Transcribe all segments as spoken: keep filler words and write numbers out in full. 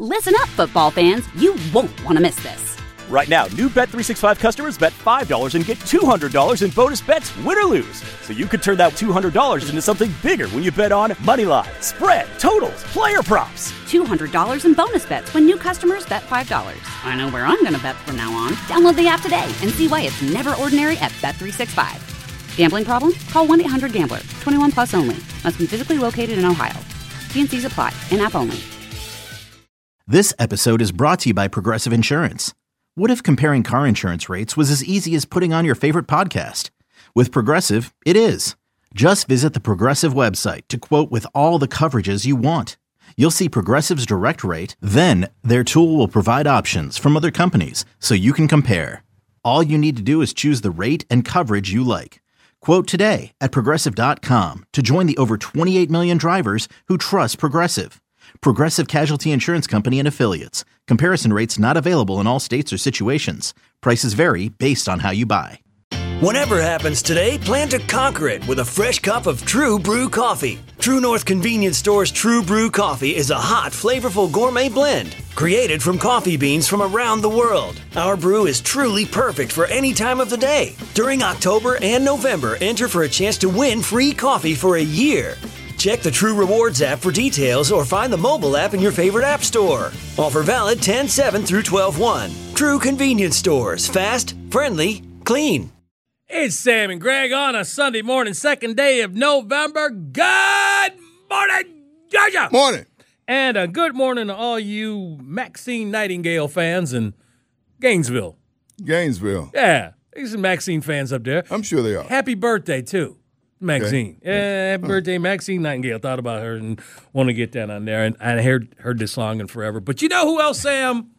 Listen up, football fans. You won't want to miss this. Right now, new Bet three sixty-five customers bet five dollars and get two hundred dollars in bonus bets, win or lose. So you could turn that two hundred dollars into something bigger when you bet on money line, spread, totals, player props. two hundred dollars in bonus bets when new customers bet five dollars. I know where I'm going to bet from now on. Download the app today and see why it's never ordinary at Bet three sixty-five. Gambling problem? Call one eight hundred gambler. twenty-one plus only. Must be physically located in Ohio. T and C's apply. In-app only. This episode is brought to you by Progressive Insurance. What if comparing car insurance rates was as easy as putting on your favorite podcast? With Progressive, it is. Just visit the Progressive website to quote with all the coverages you want. You'll see Progressive's direct rate, then their tool will provide options from other companies so you can compare. All you need to do is choose the rate and coverage you like. Quote today at Progressive dot com to join the over twenty-eight million drivers who trust Progressive. Progressive Casualty Insurance Company and Affiliates. Comparison rates not available in all states or situations. Prices vary based on how you buy. Whatever happens today, plan to conquer it with a fresh cup of True Brew coffee. True North Convenience Store's True Brew coffee is a hot, flavorful gourmet blend created from coffee beans from around the world. Our brew is truly perfect for any time of the day. During October and November, enter for a chance to win free coffee for a year. Check the True Rewards app for details or find the mobile app in your favorite app store. Offer valid ten seven through twelve one. True Convenience Stores. Fast, friendly, clean. It's Sam and Greg on a Sunday morning, second day of November. Good morning, Georgia! Morning. And a good morning to all you Maxine Nightingale fans in Gainesville. Gainesville. Yeah, there's some Maxine fans up there. I'm sure they are. Happy birthday, too. Maxine. Okay. Yeah, happy birthday, Maxine Nightingale. Thought about her and want to get down on there. And I heard heard this song in forever. But you know who else, Sam?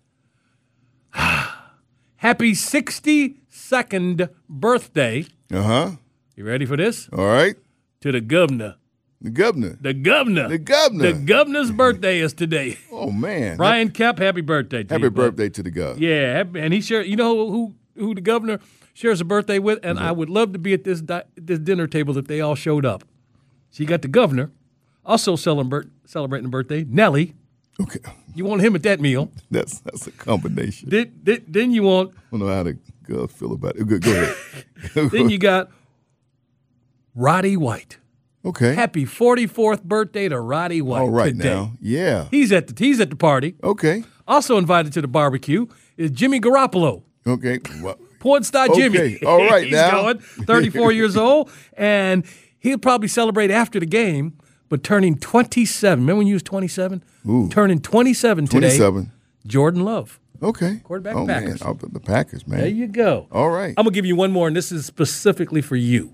Happy sixty-second birthday. Uh-huh. You ready for this? All right. To the governor. The governor. The governor. The governor. The governor's birthday is today. Oh, man. Brian Kemp, happy birthday to happy you. Happy birthday to the governor. Yeah, happy, and he share. You know who who the governor shares a birthday with? And mm-hmm. I would love to be at this di- this dinner table if they all showed up. So you got the governor, also celebrating celebrating a birthday, Nelly. Okay. You want him at that meal. That's that's a combination. Then, then, then you want. I don't know how the girl feel about it. Go, go ahead. Then you got Roddy White. Okay. Happy forty-fourth birthday to Roddy White. All right today. now. Yeah. He's at the he's at the party. Okay. Also invited to the barbecue is Jimmy Garoppolo. Okay. Well, Porn star Jimmy. Okay. All right He's now. going, thirty-four years old, and he'll probably celebrate after the game, but turning twenty-seven. Remember when you was twenty-seven? Ooh. Turning twenty-seven today. twenty-seven. Jordan Love. Okay. Quarterback oh, Packers. Man. The Packers, man. There you go. All right. I'm going to give you one more, and this is specifically for you.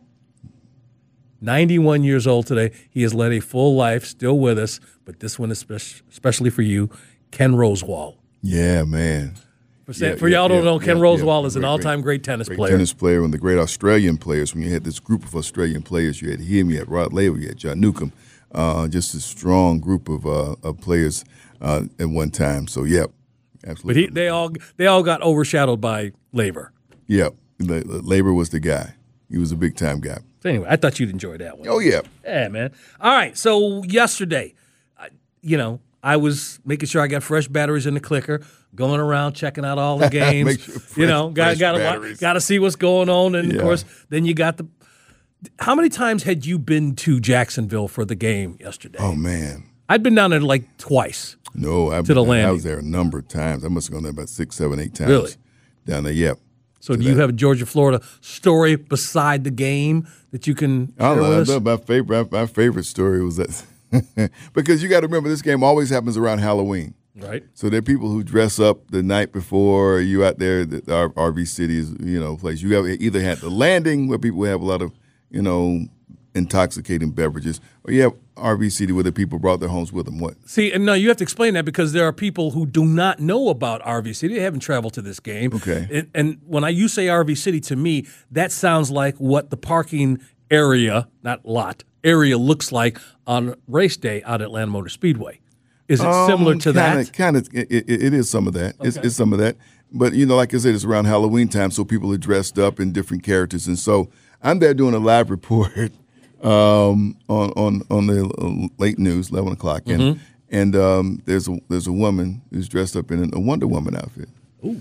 ninety-one years old today. He has led a full life, still with us, but this one is spe- especially for you, Ken Rosewall. Yeah, man. For, yeah, for yeah, y'all don't yeah, know, Ken yeah, Rosewall yeah. is an great, all-time great, great tennis great player. tennis player, and the great Australian players. When you had this group of Australian players, you had him, you had Rod Laver, you had John Newcomb, uh, just a strong group of, uh, of players uh, at one time. So, yeah, absolutely. But he, they all they all got overshadowed by Laver. Yeah, Laver was the guy. He was a big-time guy. So anyway, I thought you'd enjoy that one. Oh, yeah. Yeah, man. All right, so yesterday, you know, I was making sure I got fresh batteries in the clicker, going around checking out all the games. Make sure fresh, you know, got got to got to see what's going on, and yeah. of course, then you got the. How many times had you been to Jacksonville for the game yesterday? Oh man, I'd been down there like twice. No, I've to been, the landing. I was there a number of times. I must have gone there about six, seven, eight times. Really? Down there, yep. So do that. You have a Georgia Florida story beside the game that you can share I with us? know, my favorite my favorite story was that. Because you got to remember, this game always happens around Halloween. Right. So there are people who dress up the night before. You out there, the R- RV City is, you know, place. You have either had the landing where people have a lot of, you know, intoxicating beverages, or you have R V City where the people brought their homes with them. What? See, and no, you have to explain that because there are people who do not know about R V City. They haven't traveled to this game. Okay. And, and when I you say R V City, to me, that sounds like what the parking area, not lot, area looks like on race day out at Atlanta Motor Speedway. Is it um, similar to kinda, that? Kind of. It, it, it is some of that. Okay. It's, it's some of that. But, you know, like I said, it's around Halloween time, so people are dressed up in different characters. And so I'm there doing a live report um, on, on, on the late news, eleven o'clock. And, mm-hmm. And um, there's a there's a woman who's dressed up in a Wonder Woman outfit. Ooh.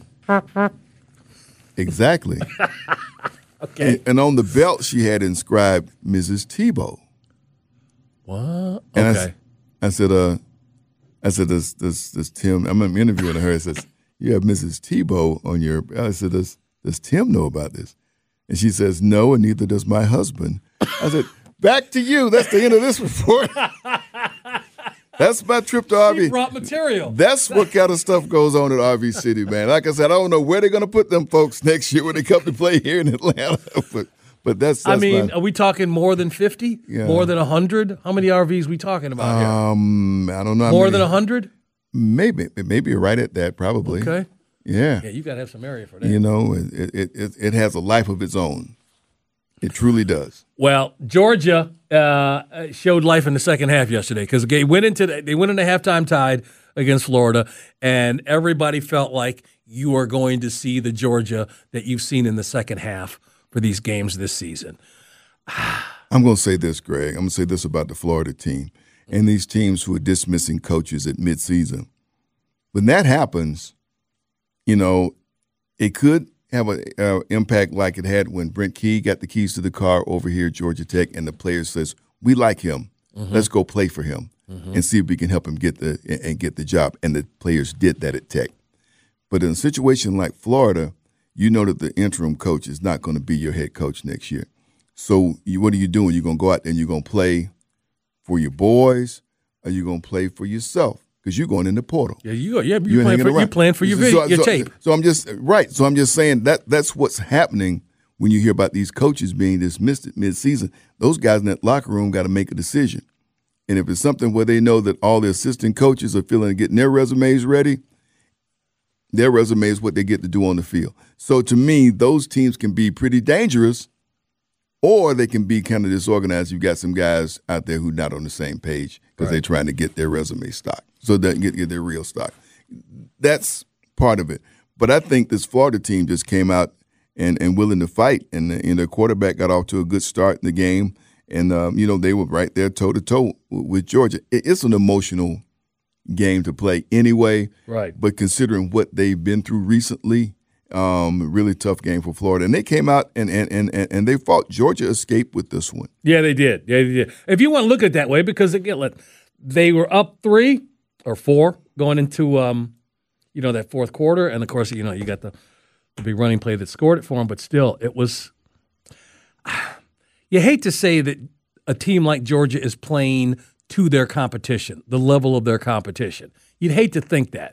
Exactly. Okay. And, and on the belt, she had inscribed Missus Tebow. What? And Okay. I, I said, uh, I said, this, this, this Tim, I'm interviewing her. I says, you have Missus Tebow on your, I said, does, does Tim know about this? And she says, no, and neither does my husband. I said, back to you. That's the end of this report. That's my trip to R V. She brought material. That's what kind of stuff goes on at R V City, man. Like I said, I don't know where they're going to put them folks next year when they come to play here in Atlanta. but but that's, that's I mean, my, are we talking more than fifty? Yeah. More than one hundred? How many R Vs we talking about here? um, I don't know. how More many- than one hundred? Maybe, maybe you're right at that, probably. Okay. Yeah. Yeah, you got to have some area for that. You know, it, it it it has a life of its own. It truly does. Well, Georgia uh, showed life in the second half yesterday because they went into the, they went into halftime tied against Florida, and everybody felt like you are going to see the Georgia that you've seen in the second half for these games this season. I'm going to say this, Greg. I'm going to say this about the Florida team and these teams who are dismissing coaches at midseason. When that happens, you know, it could have an uh, impact like it had when Brent Key got the keys to the car over here at Georgia Tech, and the player says, "We like him. Mm-hmm. Let's go play for him mm-hmm. and see if we can help him get the and get the job." And the players did that at Tech. But in a situation like Florida, you know that the interim coach is not going to be your head coach next year. So you, what are you doing? You're going to go out there and you're going to play for your boys, or you're going to play for yourself? Because you're going in the portal. Yeah, you yeah, you're you're playing for, you're playing for your, video, so, your so, tape. So I'm just right. So I'm just saying that that's what's happening when you hear about these coaches being dismissed at midseason. Those guys in that locker room got to make a decision. And if it's something where they know that all the assistant coaches are feeling getting their resumes ready, their resume is what they get to do on the field. So to me, those teams can be pretty dangerous, or they can be kind of disorganized. You've got some guys out there who are not on the same page because right. they're trying to get their resume stock, so they can get, get their real stock. That's part of it. But I think this Florida team just came out and, and willing to fight, and, the, and their quarterback got off to a good start in the game. And, um, you know, they were right there toe-to-toe with Georgia. It's an emotional game to play anyway. Right. But considering what they've been through recently, um, really tough game for Florida. And they came out and and, and, and they fought. Georgia escaped with this one. Yeah, they did. Yeah, they did. If you want to look at it that way, because, again, let, they were up three or four going into, um, you know, that fourth quarter. And, of course, you know, you got the, the big running play that scored it for them. But still, it was – you hate to say that a team like Georgia is playing to their competition, the level of their competition. You'd hate to think that.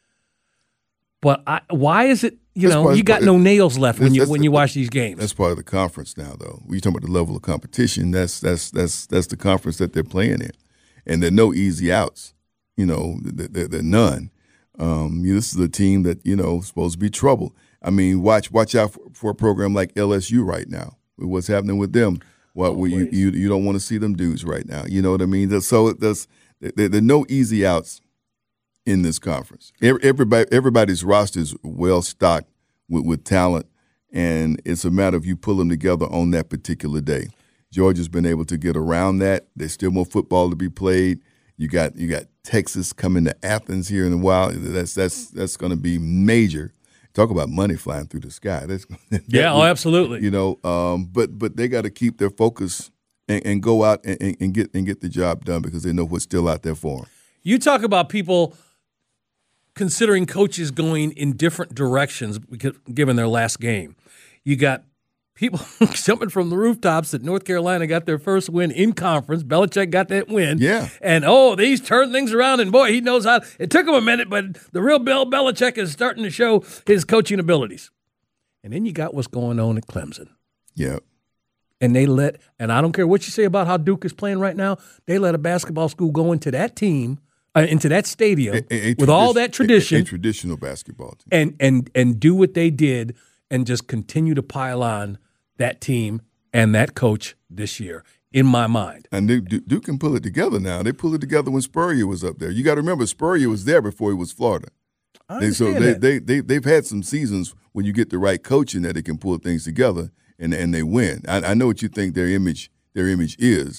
But I, why is it, you that's know, you got part, no nails left when you when you the, watch these games? That's part of the conference now, though. When you're talking about the level of competition, that's that's that's that's the conference that they're playing in. And there are no easy outs. You know, there, there are none. Um, this is a team that, you know, is supposed to be trouble. I mean, watch watch out for, for a program like L S U right now. What's happening with them? What well, you, you you don't want to see them dudes right now. You know what I mean? So there's there, there are no easy outs in this conference. Everybody everybody's roster is well stocked with, with talent, and it's a matter of you pull them together on that particular day. Georgia's been able to get around that. There's still more football to be played. You got you got Texas coming to Athens here in a while. That's that's that's going to be major. Talk about money flying through the sky. That's, that yeah, would, oh, absolutely. You know, um, but but they got to keep their focus and, and go out and, and get and get the job done because they know what's still out there for them. You talk about people considering coaches going in different directions given their last game. You got people jumping from the rooftops that North Carolina got their first win in conference. Belichick got that win. Yeah. And, oh, he's turned things around, and, boy, he knows how. It took him a minute, but the real Bill Belichick is starting to show his coaching abilities. And then you got what's going on at Clemson. Yeah. And they let – and I don't care what you say about how Duke is playing right now. They let a basketball school go into that team – Uh, into that stadium a, a, a with all that tradition, a, a traditional basketball team, and and and do what they did, and just continue to pile on that team and that coach this year. In my mind, and Duke, Duke can pull it together now. They pulled it together when Spurrier was up there. You got to remember, Spurrier was there before he was Florida. I they, so understand they, that. they they they've had some seasons when you get the right coaching that they can pull things together and and they win. I, I know what you think their image their image is.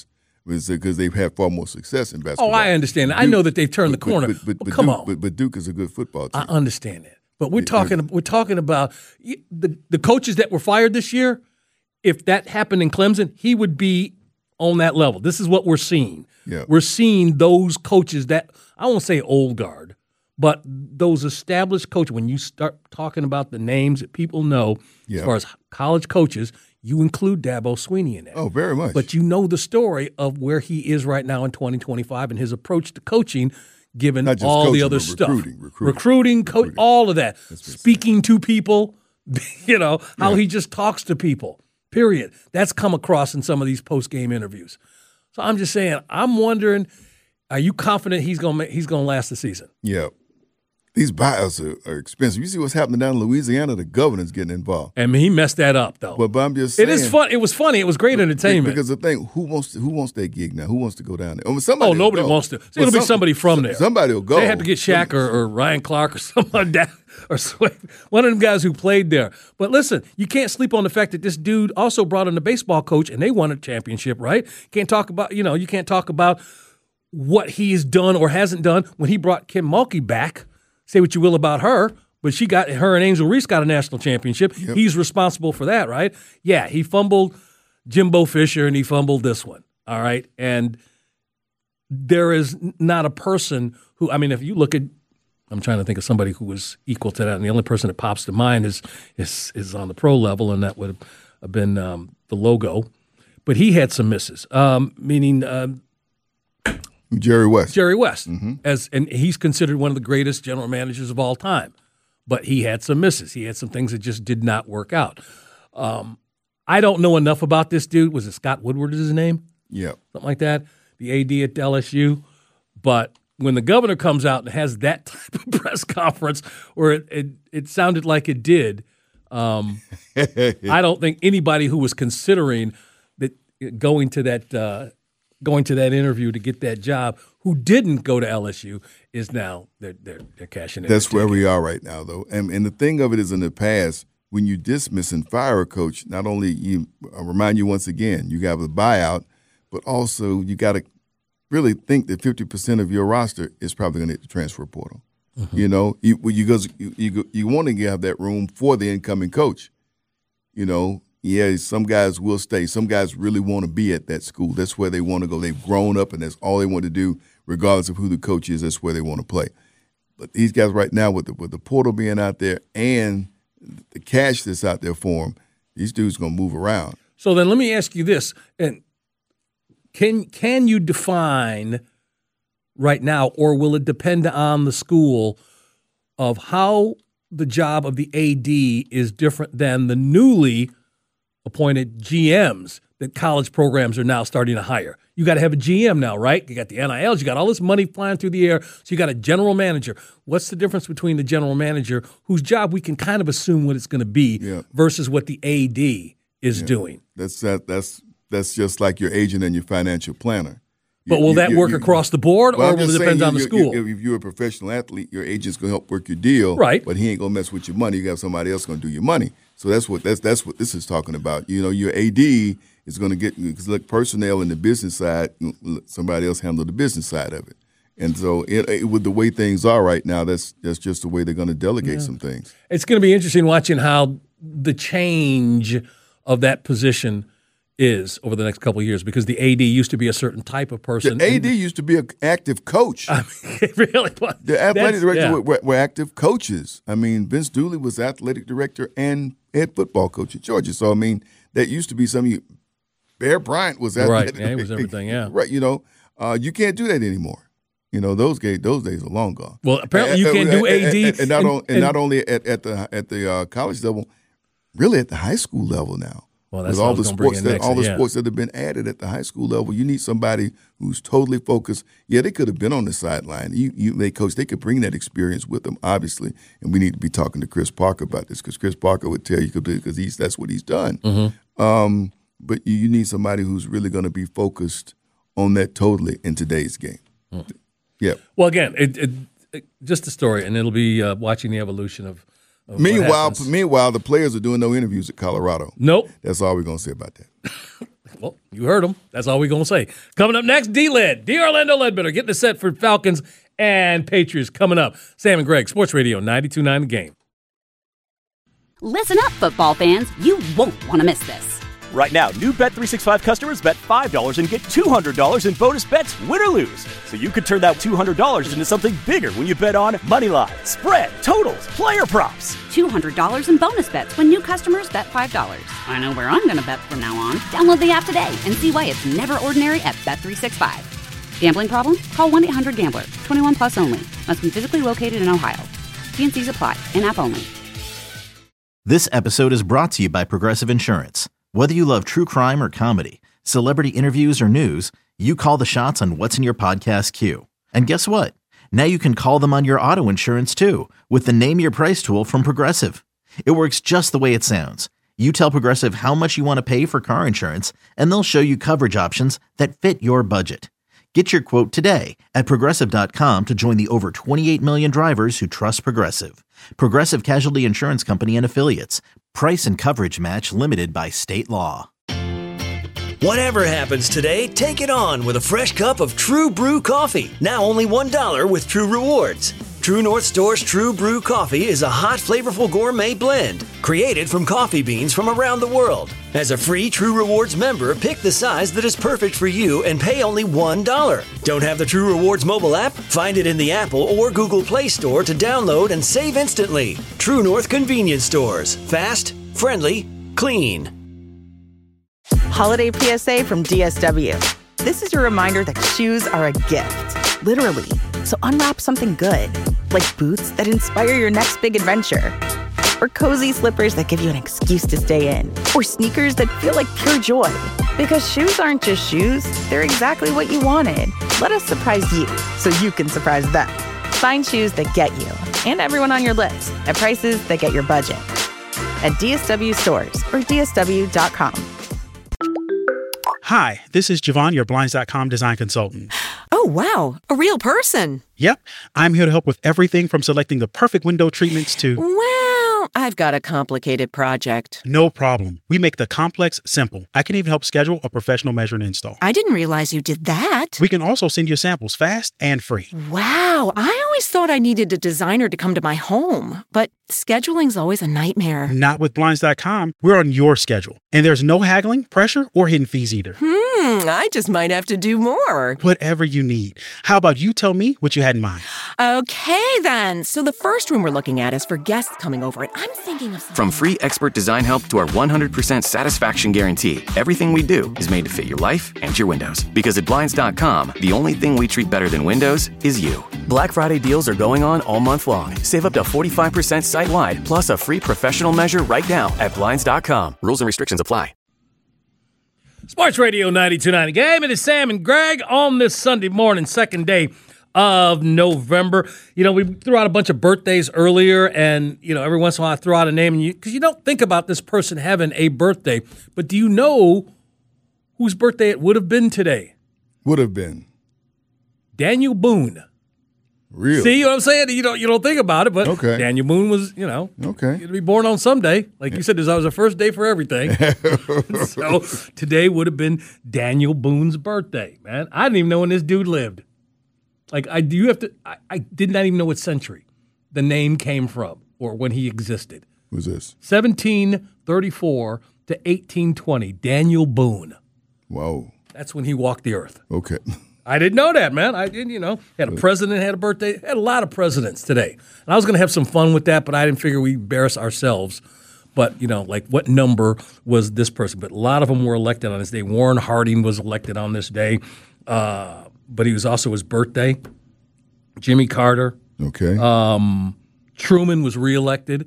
because they've had far more success in basketball. Oh, I understand. Duke, I know that they've turned the but, corner. But, but, well, but come Duke, on. But, but Duke is a good football team. I understand that. But we're It- talking it- we're talking about the the coaches that were fired this year. If that happened in Clemson, he would be on that level. This is what we're seeing. Yeah. We're seeing those coaches that, I won't say old guard, but those established coaches, when you start talking about the names that people know Yeah. as far as college coaches, you include Dabo Swinney in that. Oh, very much. But you know the story of where he is right now in twenty twenty-five and his approach to coaching, given Not just all coaching, the other but stuff. recruiting, recruiting. recruiting, co- Recruiting. all of that. That's what it Speaking to people, you know, how Yeah. he just talks to people, period. That's come across in some of these post-game interviews. So I'm just saying, I'm wondering, are you confident he's going to he's going to last the season? Yeah. These buyouts are, are expensive. You see what's happening down in Louisiana? The governor's getting involved. I mean, he messed that up, though. But, but I'm just it saying. is fun. It was funny. It was great entertainment. Because the thing, who wants to, who wants that gig now? Who wants to go down there? I mean, somebody Oh, will nobody go. wants to. So Well, it'll be some- somebody from there. Somebody will go. They have to get Shaq or, or Ryan Clark or someone down, or one of them guys who played there. But listen, you can't sleep on the fact that this dude also brought in a baseball coach, and they won a championship, right? Can't talk about, you know, you can't talk about what he's done or hasn't done when he brought Kim Mulkey back. Say what you will about her, but she got her and Angel Reese got a national championship. Yep. He's responsible for that, right? Yeah, he fumbled Jimbo Fisher and he fumbled this one. All right, and there is not a person who, I mean, if you look at, I'm trying to think of somebody who was equal to that, and the only person that pops to mind is is is on the pro level, and that would have been um, the logo. But he had some misses, um, meaning um, Jerry West. Jerry West, Mm-hmm. as and he's considered one of the greatest general managers of all time. But he had some misses. He had some things that just did not work out. Um, I don't know enough about this dude. Was it Scott Woodward is his name? Yeah. Something like that, the A D at L S U. But when the governor comes out and has that type of press conference where it, it, it sounded like it did, um, I don't think anybody who was considering that going to that uh, going to that interview to get that job who didn't go to L S U is now they're they're, they're cashing in. That's their where ticket. we are right now, though. And and the thing of it is, in the past, when you dismiss and fire a coach, not only you I'll remind you once again, you have a buyout, but also you got to really think that fifty percent of your roster is probably going to hit the transfer portal. Mm-hmm. You know, you you, goes, you you you want to have that room for the incoming coach. You know, yeah, some guys will stay. Some guys really want to be at that school. That's where they want to go. They've grown up, and that's all they want to do, regardless of who the coach is. That's where they want to play. But these guys right now, with the with the portal being out there and the cash that's out there for them, these dudes going to move around. So then let me ask you this, and can can you define right now, or will it depend on the school of how the job of the A D is different than the newly appointed G Ms that college programs are now starting to hire? You got to have a G M now, right? You got the N I Ls, you got all this money flying through the air, so you got a general manager. What's the difference between the general manager, whose job we can kind of assume what it's going to be, Yeah. versus what the A D is Yeah. doing? That's that. That's that's just like your agent and your financial planner. But You- will you- that you- work you- across the board, Well, or I'm will it just depend saying, on the you- school? you- If you're a professional athlete, your agent's gonna help work your deal, Right. But he ain't gonna mess with your money. You got somebody else gonna do your money. So that's what that's that's what this is talking about. You know, your A D is gonna get because look, personnel in the business side, somebody else handle the business side of it. And so, it, it, with the way things are right now, that's that's just the way they're going to delegate some things. It's going to be interesting watching how the change of that position is over the next couple of years, because the A D used to be a certain type of person. The A D used to be an active coach. I mean, it really was. The athletic That's- directors yeah. were, were, were active coaches. I mean, Vince Dooley was athletic director and head football coach at Georgia. So, I mean, that used to be something. You, Bear Bryant was athletic. Right, yeah, he was everything, yeah. Right, you know, uh, you can't do that anymore. You know, those days, those days are long gone. Well, apparently you can't do A D. And, and not, and- on, and and- not only at, at the at the uh, college level, really at the high school level now. Well, that's With what I all the was gonna bring sports in that next, all the yeah. sports that have been added at the high school level, you need somebody who's totally focused. Yeah, they could have been on the sideline. You, you, they coach. They could bring that experience with them, obviously. And we need to be talking to Chris Parker about this, because Chris Parker would tell you because he's that's what he's done. Mm-hmm. Um, but you, you need somebody who's really going to be focused on that totally in today's game. Mm. Yeah. Well, again, it, it, it, just a story, and it'll be uh, watching the evolution of. of what Meanwhile, happens. meanwhile, the players are doing no interviews at Colorado. Nope. That's all we're going to say about that. Well, you heard him. That's all we're going to say. Coming up next, D-Led, D. Orlando Ledbetter, getting the set for Falcons and Patriots coming up. Sam and Greg, Sports Radio, ninety-two point nine The Game. Listen up, football fans. You won't want to miss this. Right now, new Bet three sixty-five customers bet five dollars and get two hundred dollars in bonus bets, win or lose. So you could turn that two hundred dollars into something bigger when you bet on money line, spread, totals, player props. two hundred dollars in bonus bets when new customers bet five dollars. I know where I'm going to bet from now on. Download the app today and see why it's never ordinary at Bet three sixty-five. Gambling problem? Call one eight hundred gambler. twenty-one plus only. Must be physically located in Ohio. T and C's apply. In-app only. This episode is brought to you by Progressive Insurance. Whether you love true crime or comedy, celebrity interviews or news, you call the shots on what's in your podcast queue. And guess what? Now you can call them on your auto insurance too with the Name Your Price tool from Progressive. It works just the way it sounds. You tell Progressive how much you want to pay for car insurance, and they'll show you coverage options that fit your budget. Get your quote today at Progressive dot com to join the over twenty-eight million drivers who trust Progressive. Progressive Casualty Insurance Company and Affiliates. Price and coverage match limited by state law. Whatever happens today, take it on with a fresh cup of True Brew coffee. Now only one dollar with True Rewards. True North Store's True Brew coffee is a hot, flavorful gourmet blend created from coffee beans from around the world. As a free True Rewards member, pick the size that is perfect for you and pay only one dollar. Don't have the True Rewards mobile app? Find it in the Apple or Google Play Store to download and save instantly. True North Convenience Stores. Fast, friendly, clean. Holiday P S A from D S W. This is your reminder that shoes are a gift, literally. So unwrap something good, like boots that inspire your next big adventure, or cozy slippers that give you an excuse to stay in, or sneakers that feel like pure joy. Because shoes aren't just shoes, they're exactly what you wanted. Let us surprise you so you can surprise them. Find shoes that get you and everyone on your list at prices that get your budget. At D S W stores or D S W dot com. Hi, this is Javon, your Blinds dot com design consultant. Oh, wow. A real person. Yep. I'm here to help with everything from selecting the perfect window treatments to... Well, I've got a complicated project. No problem. We make the complex simple. I can even help schedule a professional measure and install. I didn't realize you did that. We can also send you samples fast and free. Wow. I always thought I needed a designer to come to my home, but scheduling's always a nightmare. Not with Blinds dot com. We're on your schedule. And there's no haggling, pressure, or hidden fees either. Hmm, I just might have to do more. Whatever you need. How about you tell me what you had in mind? Okay, then. So the first room we're looking at is for guests coming over, and I'm thinking of something... From free expert design help to our one hundred percent satisfaction guarantee, everything we do is made to fit your life and your windows. Because at Blinds dot com, the only thing we treat better than windows is you. Black Friday deals are going on all month long. Save up to forty-five percent site-wide, plus a free professional measure right now at Blinds dot com. Rules and restrictions apply. Sports Radio ninety-two point nine The Game. It is Sam and Greg on this Sunday morning, second day of November. You know, we threw out a bunch of birthdays earlier, and, you know, every once in a while I throw out a name, because you, you don't think about this person having a birthday. But do you know whose birthday it would have been today? Would have been. Daniel Boone. Really? See what I'm saying? You don't you don't think about it, but okay. Daniel Boone was, you know, okay. to be born on some day. Like you said, that was the first day for everything. So today would have been Daniel Boone's birthday, man. I didn't even know when this dude lived. Like I do you have to I, I did not even know what century the name came from or when he existed. Who's this? seventeen thirty-four to eighteen twenty. Daniel Boone. Whoa. That's when he walked the earth. Okay. I didn't know that, man. I didn't, you know, had a president had a birthday. Had a lot of presidents today. And I was going to have some fun with that, but I didn't figure we'd embarrass ourselves. But, you know, like what number was this person? But a lot of them were elected on this day. Warren Harding was elected on this day, uh, but he was also his birthday. Jimmy Carter. Okay. Um, Truman was reelected.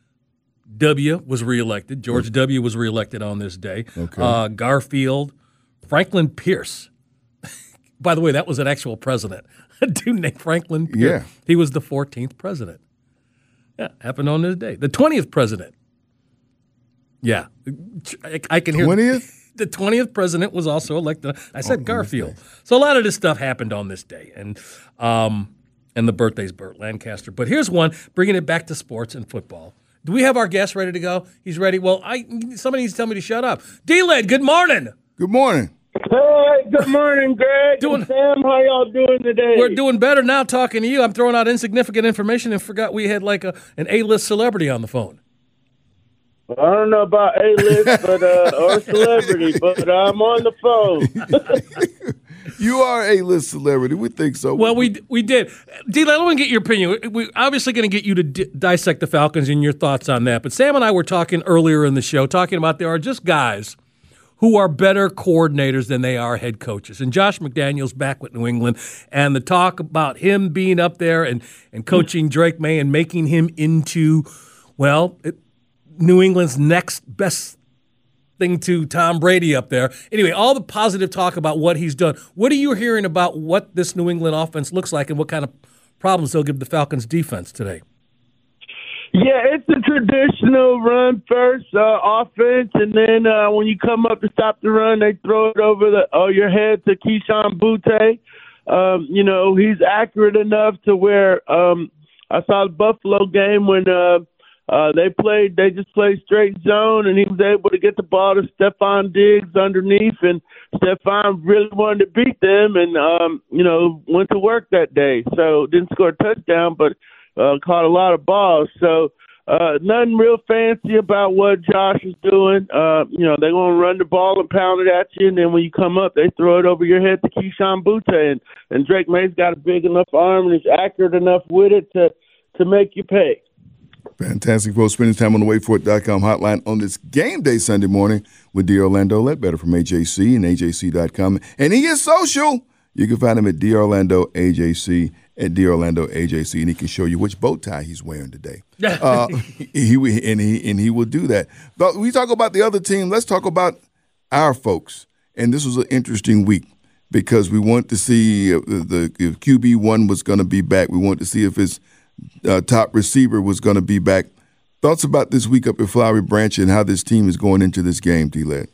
W was reelected. George W. was reelected on this day. Okay. Uh, Garfield. Franklin Pierce. By the way, that was an actual president. A dude named Franklin Pierce. Yeah. He was the fourteenth president. Yeah, happened on this day. The twentieth president. Yeah. I, I can hear. twentieth? The twentieth president was also elected. I said oh, Garfield. So a lot of this stuff happened on this day. And um, and the birthday's Burt Lancaster. But here's one, bringing it back to sports and football. Do we have our guest ready to go? He's ready. Well, I somebody needs to tell me to shut up. D-Led, good morning. Good morning. Hey, good morning, Greg. Doing, and Sam, how y'all doing today? We're doing better now talking to you. I'm throwing out insignificant information and forgot we had like a an A-list celebrity on the phone. I don't know about A-list but uh, or celebrity, but I'm on the phone. You are a A-list celebrity. We think so. Well, we we did. D-Led, I want to get your opinion. We're obviously going to get you to di- dissect the Falcons and your thoughts on that. But Sam and I were talking earlier in the show, talking about there are just guys who are better coordinators than they are head coaches. And Josh McDaniels back with New England, and the talk about him being up there and, and coaching Drake May and making him into, well, it, New England's next best thing to Tom Brady up there. Anyway, all the positive talk about what he's done. What are you hearing about what this New England offense looks like and what kind of problems they'll give the Falcons defense today? Yeah, it's a traditional run first uh, offense, and then uh, when you come up to stop the run, they throw it over the oh, your head to Keyshawn Butte. Um, you know, he's accurate enough to where um, I saw the Buffalo game when uh, uh, they played. They just played straight zone, and he was able to get the ball to Stephon Diggs underneath, and Stephon really wanted to beat them, and um, you know, went to work that day. So didn't score a touchdown, but Uh, caught a lot of balls. So uh, nothing real fancy about what Josh is doing. Uh, you know, they're going to run the ball and pound it at you, and then when you come up, they throw it over your head to Keyshawn Butte. And, and Drake May's got a big enough arm and is accurate enough with it to, to make you pay. Fantastic folks spending time on the wait for it dot com hotline on this game day Sunday morning with D. Orlando Ledbetter from A J C and A J C dot com. And he is social. You can find him at D. Orlando A J C. At D. Orlando A J C, and he can show you which bow tie he's wearing today. Uh, he and he and he will do that. But we talk about the other team. Let's talk about our folks. And this was an interesting week because we want to see if the if Q B one was going to be back. We want to see if his uh, top receiver was going to be back. Thoughts about this week up at Flowery Branch and how this team is going into this game, D-Led?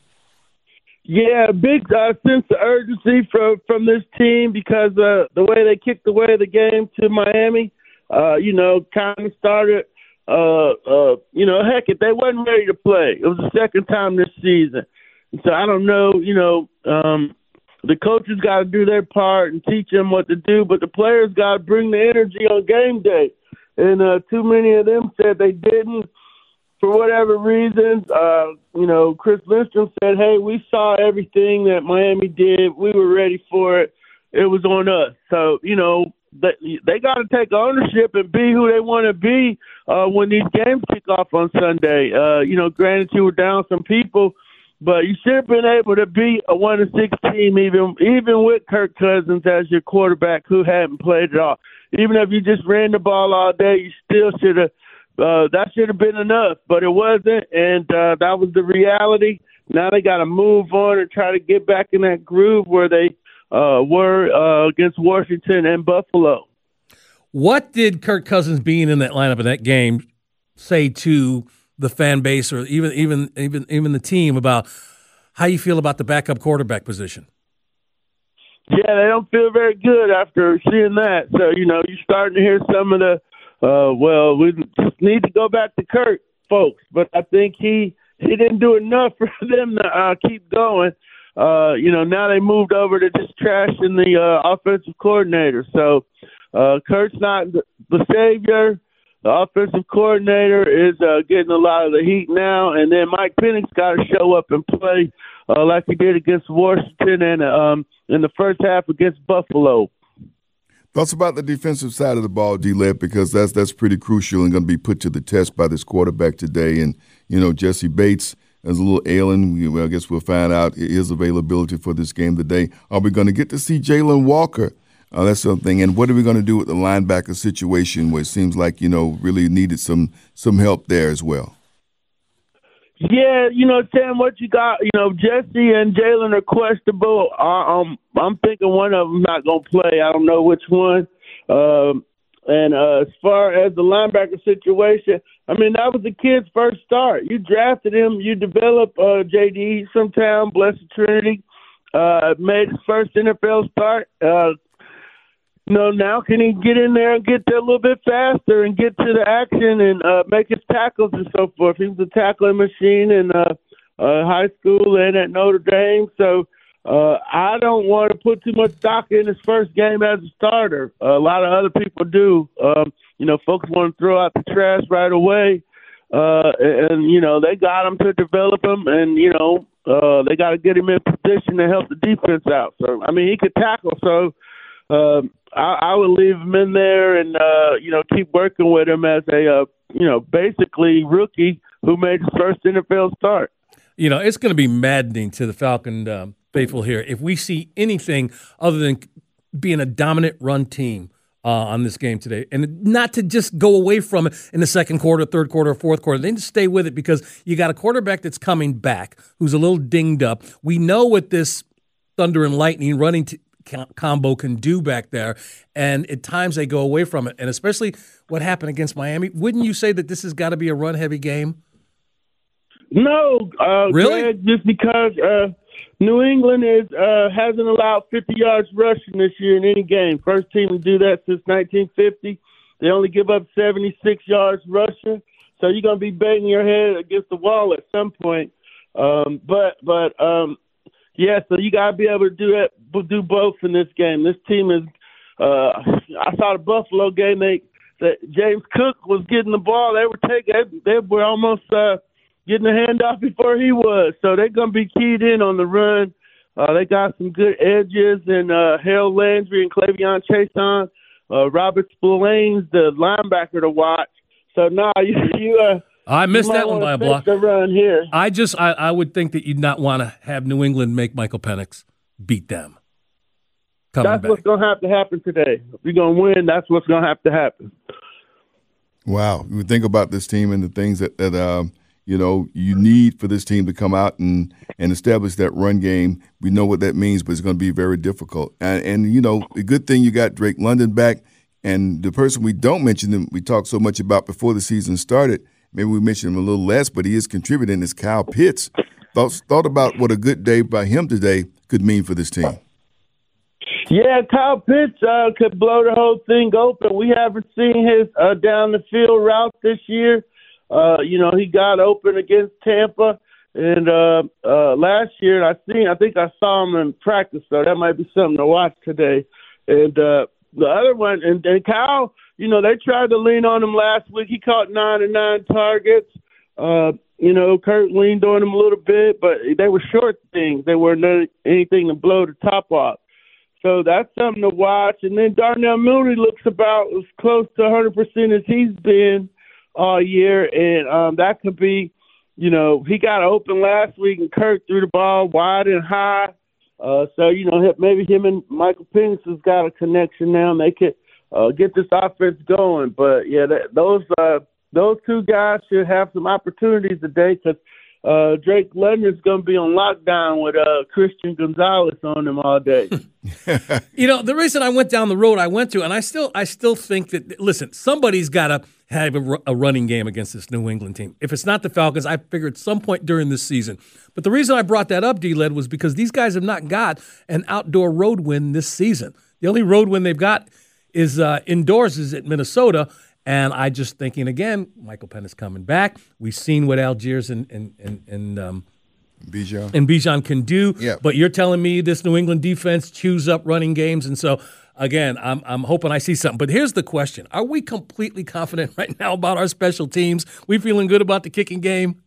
Yeah, big uh, sense of urgency from from this team because uh, the way they kicked away the game to Miami, uh, you know, kind of started, uh, uh, you know, heck, if they wasn't ready to play. It was the second time this season. And so I don't know, you know, um, the coaches got to do their part and teach them what to do, but the players got to bring the energy on game day. And uh, too many of them said they didn't. For whatever reasons, uh, you know, Chris Lindstrom said, hey, we saw everything that Miami did. We were ready for it. It was on us. So, you know, they, they got to take ownership and be who they want to be uh, when these games kick off on Sunday. Uh, you know, granted, you were down some people, but you should have been able to beat a one and six team, even even with Kirk Cousins as your quarterback who hadn't played at all. Even if you just ran the ball all day, you still should have. Uh, that should have been enough, but it wasn't, and uh, that was the reality. Now they got to move on and try to get back in that groove where they uh, were uh, against Washington and Buffalo. What did Kirk Cousins being in that lineup in that game say to the fan base or even even even even the team about how you feel about the backup quarterback position? Yeah, they don't feel very good after seeing that. So, you know, you're starting to hear some of the Uh, well, we just need to go back to Kirk, folks. But I think he he didn't do enough for them to uh, keep going. Uh, you know, now they moved over to just trashing the uh, offensive coordinator. So uh, Kirk's not the, the savior. The offensive coordinator is uh, getting a lot of the heat now. And then Mike Penix got to show up and play uh, like he did against Washington and um, in the first half against Buffalo. Thoughts about the defensive side of the ball, D-Led, because that's that's pretty crucial and going to be put to the test by this quarterback today. And, you know, Jesse Bates is a little ailing. We, I guess we'll find out his availability for this game today. Are we going to get to see Jalen Walker? Uh, that's something. And what are we going to do with the linebacker situation where it seems like, you know, really needed some some help there as well? Yeah, you know, Sam, what you got, you know, Jesse and Jalen are questionable. I, um, I'm thinking one of them not going to play. I don't know which one. Um, and uh, as far as the linebacker situation, I mean, that was the kid's first start. You drafted him. You developed uh, J D from town, Blessed Trinity, uh, made his first N F L start. Uh, you know, now can he get in there and get there a little bit faster and get to the action and uh, make his tackles and so forth? He was a tackling machine, and uh, uh, high school and at Notre Dame. So uh, I don't want to put too much stock in his first game as a starter. Uh, a lot of other people do. Um, you know, folks want to throw out the trash right away. Uh, and, you know, they got him to develop him, and, you know, uh, they got to get him in position to help the defense out. So, I mean, he could tackle. So uh, I, I would leave him in there and, uh, you know, keep working with him as a, uh, you know, basically rookie who made his first N F L start. You know, it's going to be maddening to the Falcon um, faithful here if we see anything other than being a dominant run team Uh, on this game today, and not to just go away from it in the second quarter, third quarter, fourth quarter. They need to stay with it because you got a quarterback that's coming back who's a little dinged up. We know what this thunder and lightning running t- combo can do back there, and at times they go away from it, and especially what happened against Miami. Wouldn't you say that this has got to be a run-heavy game? No, uh, really? Greg, just because uh, New England is uh, hasn't allowed fifty yards rushing this year in any game. First team to do that since nineteen fifty. They only give up seventy-six yards rushing. So you're going to be banging your head against the wall at some point. Um, but, but um, yeah, so you got to be able to do that, do both in this game. This team is uh, – I saw the Buffalo game. They that James Cook was getting the ball. They were taking – they were almost uh, – getting the handoff before he was. So they're going to be keyed in on the run. Uh, they got some good edges, and uh, Harold Landry and Clavion Chason, uh, Robert Spillane's the linebacker to watch. So, no, nah, you, you uh, I missed that one by a block. The run here. I just, I, I would think that you'd not want to have New England make Michael Penix beat them. Coming that's back. What's going to have to happen today. If you're going to win, that's what's going to have to happen. Wow. You think about this team and the things that, that um, you know, you need for this team to come out and, and establish that run game. We know what that means, but it's going to be very difficult. And, and, you know, the good thing you got Drake London back, and the person we don't mention him, we talked so much about before the season started, maybe we mentioned him a little less, but he is contributing, is Kyle Pitts. Thought, thought about what a good day by him today could mean for this team. Yeah, Kyle Pitts uh, could blow the whole thing open. We haven't seen his uh, down the field route this year. Uh, you know, he got open against Tampa, and uh, uh, last year I seen, I think I saw him in practice, so that might be something to watch today. And uh, the other one, and, and Kyle, you know, they tried to lean on him last week. He caught nine and nine targets. Uh, you know, Kurt leaned on him a little bit, but they were short things. They weren't anything to blow the top off. So that's something to watch. And then Darnell Mooney looks about as close to one hundred percent as he's been all year, and um, that could be, you know, he got open last week, and Kirk threw the ball wide and high. Uh, so, you know, maybe him and Michael Penix has got a connection now, and they could uh, get this offense going. But, yeah, that, those uh, those two guys should have some opportunities today because uh, Drake London's going to be on lockdown with uh, Christian Gonzalez on him all day. You know, the reason I went down the road I went to, and I still I still think that, listen, somebody's got to have a, a running game against this New England team. If it's not the Falcons, I figured at some point during this season. But the reason I brought that up, D-Led, was because these guys have not got an outdoor road win this season. The only road win they've got is uh, indoors is at Minnesota. And I just thinking, again, Michael Penix coming back. We've seen what Algiers and and and, and um, Bijan. and Bijan can do. Yeah. But you're telling me this New England defense chews up running games. And so, again, I'm I'm hoping I see something. But here's the question. Are we completely confident right now about our special teams? We feeling good about the kicking game?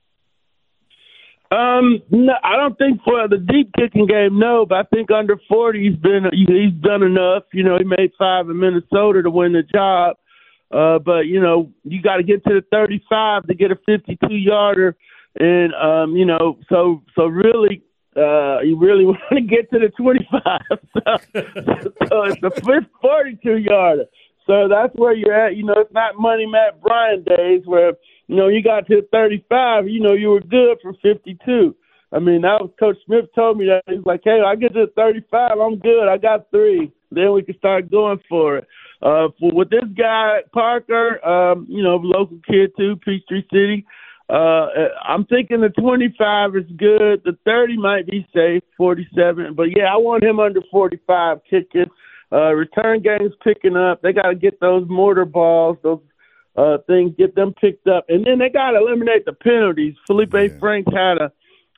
Um, no, I don't think for the deep kicking game, no. But I think under forty, he's been he's done enough. You know, he made five in Minnesota to win the job. Uh, but, you know, you got to get to the thirty-five to get a fifty-two yarder. And, um, you know, so so really, uh, you really want to get to the twenty-five. so, so it's a forty-two yarder. So that's where you're at. You know, it's not Money Matt Bryant days where, you know, you got to the thirty-five, you know, you were good for fifty-two. I mean, that was Coach Smith told me that. He's like, hey, I get to the thirty-five, I'm good. I got three. Then we can start going for it. Uh, for, with this guy, Parker, um, you know, local kid too, Peachtree City, uh, I'm thinking the twenty-five is good. The thirty might be safe, forty-seven. But, yeah, I want him under forty-five kicking. Uh, return game's picking up. They got to get those mortar balls, those uh, things, get them picked up. And then they got to eliminate the penalties. Felipe yeah. Franks had a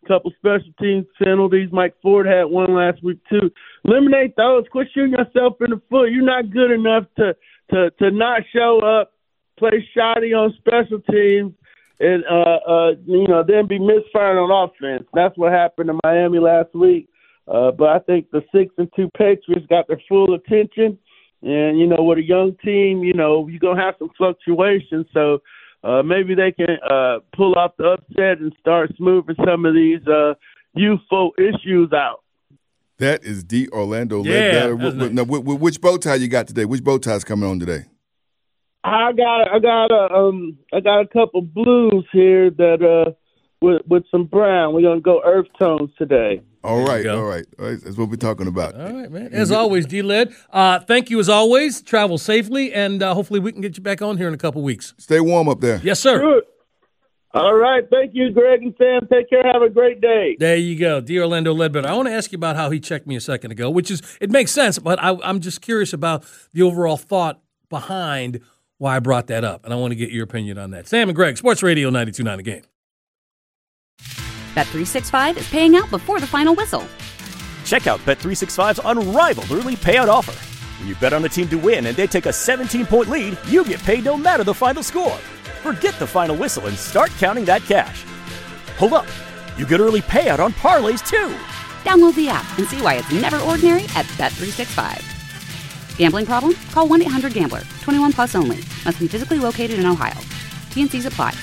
a couple special teams penalties. Mike Ford had one last week too. Eliminate those. Quit shooting yourself in the foot. You're not good enough to to to not show up, play shoddy on special teams, and uh, uh, you know then be misfiring on offense. That's what happened to Miami last week. Uh, but I think the six and two Patriots got their full attention, and you know with a young team, you know you're gonna have some fluctuations. So uh, maybe they can uh, pull off the upset and start smoothing some of these uh, youthful issues out. That is D. Orlando Yeah, Ledbetter. that's Wh- wh- now, wh- wh- which bow tie you got today? Which bow tie's coming on today? I got I got a um I got a couple blues here that uh with with some brown. We're gonna go earth tones today. All right, go. all right, all right. That's what we're talking about. All right, man. As always, D-Led, uh, thank you as always. Travel safely, and uh, hopefully we can get you back on here in a couple weeks. Stay warm up there. Yes, sir. Good. All right, thank you, Greg and Sam. Take care. Have a great day. There you go, D. Orlando Ledbetter. I want to ask you about how he checked me a second ago, which is, it makes sense, but I, I'm just curious about the overall thought behind why I brought that up, and I want to get your opinion on that. Sam and Greg, Sports Radio ninety-two point nine The Game. Bet three sixty-five is paying out before the final whistle. Check out Bet three sixty-five's unrivaled early payout offer. When you bet on a team to win and they take a seventeen-point lead, you get paid no matter the final score. Forget the final whistle and start counting that cash. Hold up. You get early payout on parlays, too. Download the app and see why it's never ordinary at Bet three sixty-five. Gambling problem? Call one eight hundred gambler. twenty-one plus only. Must be physically located in Ohio. T and C's apply.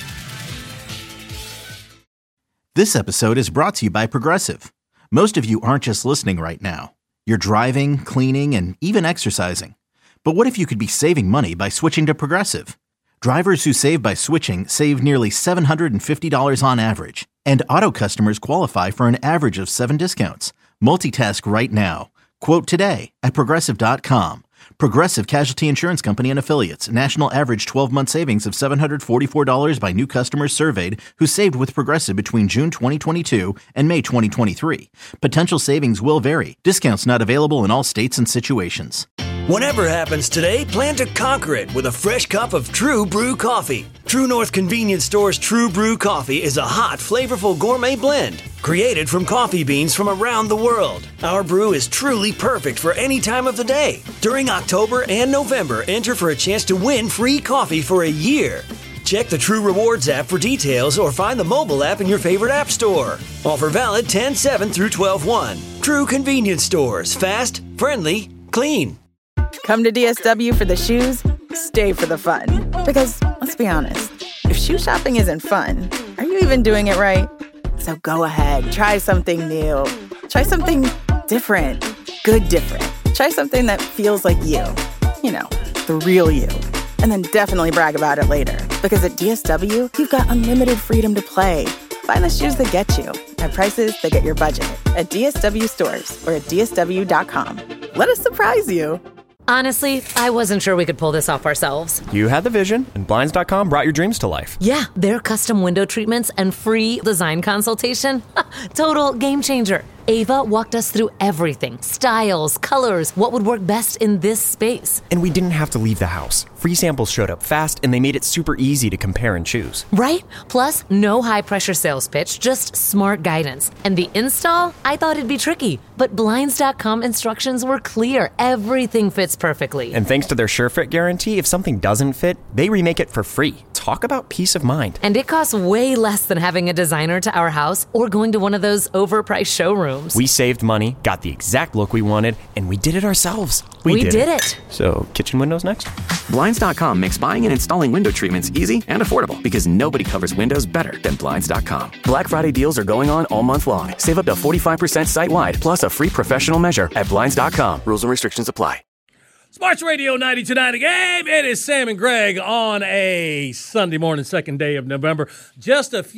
This episode is brought to you by Progressive. Most of you aren't just listening right now. You're driving, cleaning, and even exercising. But what if you could be saving money by switching to Progressive? Drivers who save by switching save nearly seven hundred fifty dollars on average. And auto customers qualify for an average of seven discounts. Multitask right now. Quote today at Progressive dot com. Progressive Casualty Insurance Company and Affiliates. National average twelve-month savings of seven hundred forty-four dollars by new customers surveyed who saved with Progressive between June twenty twenty-two and May twenty twenty-three. Potential savings will vary. Discounts not available in all states and situations. Whatever happens today, plan to conquer it with a fresh cup of True Brew coffee. True North Convenience Store's True Brew coffee is a hot, flavorful gourmet blend created from coffee beans from around the world. Our brew is truly perfect for any time of the day. During October and November, enter for a chance to win free coffee for a year. Check the True Rewards app for details or find the mobile app in your favorite app store. Offer valid ten seven through twelve one. True Convenience Stores. Fast, friendly, clean. Come to D S W for the shoes, stay for the fun. Because, let's be honest, if shoe shopping isn't fun, are you even doing it right? So go ahead, try something new. Try something different. Good different. Try something that feels like you. You know, the real you. And then definitely brag about it later. Because at D S W, you've got unlimited freedom to play. Find the shoes that get you at prices that get your budget at D S W stores or at D S W dot com. Let us surprise you. Honestly, I wasn't sure we could pull this off ourselves. You had the vision, and Blinds dot com brought your dreams to life. Yeah, their custom window treatments and free design consultation. Total game changer. Ava walked us through everything. Styles, colors, what would work best in this space. And we didn't have to leave the house. Free samples showed up fast, and they made it super easy to compare and choose. Right? Plus, no high-pressure sales pitch, just smart guidance. And the install? I thought it'd be tricky. But Blinds dot com instructions were clear. Everything fits perfectly. And thanks to their SureFit guarantee, if something doesn't fit, they remake it for free. Talk about peace of mind. And it costs way less than having a designer to our house or going to one of those overpriced showrooms. We saved money, got the exact look we wanted, and we did it ourselves. We, we did, did it. it. So, kitchen windows next? Blinds dot com makes buying and installing window treatments easy and affordable because nobody covers windows better than Blinds dot com. Black Friday deals are going on all month long. Save up to forty-five percent site-wide, plus a free professional measure at Blinds dot com. Rules and restrictions apply. Sports Radio ninety-two point nine The Game. It is Sam and Greg on a Sunday morning, second day of November. Just a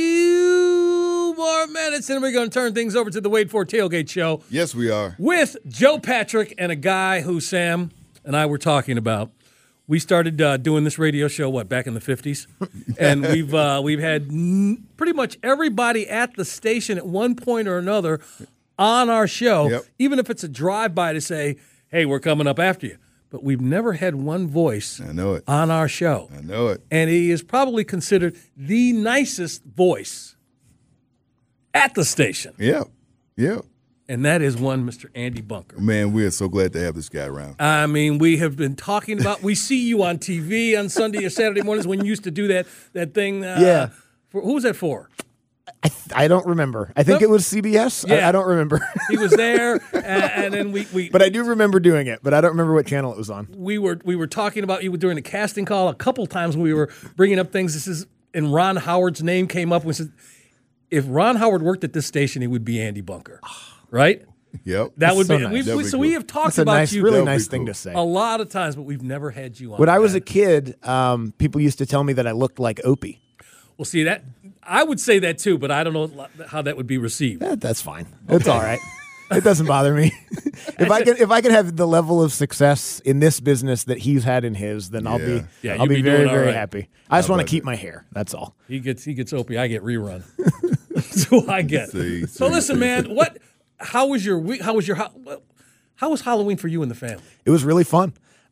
few more minutes, and we're going to turn things over to the Wade Ford Tailgate Show. Yes, we are. With Joe Patrick and a guy who Sam and I were talking about. We started uh, doing this radio show, what, back in the fifties? And we've uh, we've had n- pretty much everybody at the station at one point or another on our show, yep. even if it's a drive-by to say, hey, we're coming up after you. But we've never had one voice I know it. on our show. I know it. And he is probably considered the nicest voice at the station. Yeah, yeah. And that is one Mister Andy Bunker. Man, we are so glad to have this guy around. I mean, we have been talking about, we see you on T V on Sunday or Saturday mornings when you used to do that that thing. Uh, Yeah. For, who was that for? I, th- I don't remember. I think Nope. it was C B S. Yeah. I, I don't remember. He was there, and, and then we, we But I do remember doing it, but I don't remember what channel it was on. we were we were talking about you during the casting call a couple times when we were bringing up things. This is and Ron Howard's name came up. We said, if Ron Howard worked at this station, he would be Andy Bunker, right? Yep. That would so be. nice. We, That'd we, be so cool. we have talked That's a about nice, you really That'd be nice thing cool. to say. a lot of times, but we've never had you on. When I was a man. kid, um, people used to tell me that I looked like Opie. Well, see that I would say that too, but I don't know how that would be received. That, that's fine. It's all right. It doesn't bother me. if I can, if I can have the level of success in this business that he's had in his, then I'll Yeah. be, Yeah, I'll you'll be, be very, doing all very right. happy. I just How want to about keep that? my hair. That's all. He gets he gets Opie, I get rerun. That's who I get. See, so see, listen, see, man, see. what? How was your week? How was your how, how was Halloween for you and the family? It was really fun.